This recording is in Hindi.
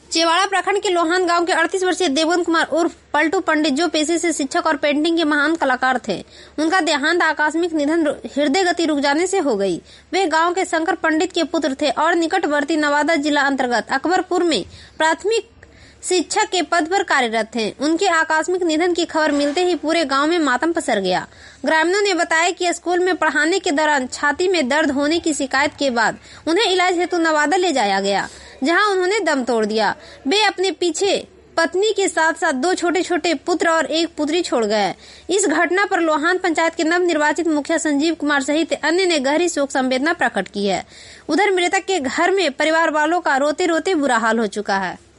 चेवाड़ा प्रखंड के लोहान गांव के 38 वर्षीय देवंत कुमार उर्फ पलटू पंडित, जो पेशे से शिक्षक और पेंटिंग के महान कलाकार थे, उनका देहांत आकस्मिक निधन हृदय गति रुक जाने से हो गई। वे गांव के शंकर पंडित के पुत्र थे और निकटवर्ती नवादा जिला अंतर्गत अकबरपुर में प्राथमिक शिक्षक के पद पर कार्यरत थे। उनके आकस्मिक निधन की खबर मिलते ही पूरे गांव में मातम पसर गया। ग्रामीणों ने बताया कि स्कूल में पढ़ाने के दौरान छाती में दर्द होने की शिकायत के बाद उन्हें इलाज हेतु नवादा ले जाया गया, जहां उन्होंने दम तोड़ दिया। वे अपने पीछे पत्नी के साथ साथ 2 छोटे छोटे पुत्र और 1 पुत्री छोड़ गए। इस घटना पर लोहान पंचायत के नव निर्वाचित मुखिया संजीव कुमार सहित अन्य ने गहरी शोक संवेदना प्रकट की है। उधर मृतक के घर में परिवार वालों का रोते रोते बुरा हाल हो चुका है।